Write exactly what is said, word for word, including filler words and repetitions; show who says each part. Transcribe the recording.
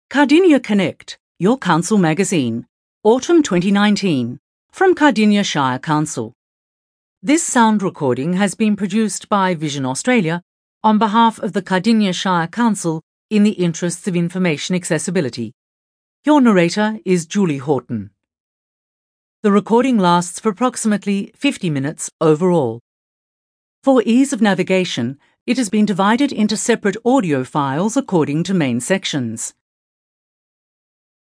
Speaker 1: Cardinia Connect, your council magazine, Autumn twenty nineteen, from Cardinia Shire Council. This sound recording has been produced by Vision Australia on behalf of the Cardinia Shire Council in the interests of information accessibility. Your narrator is Julie Horton. The recording lasts for approximately fifty minutes overall. For ease of navigation, it has been divided into separate audio files according to main sections.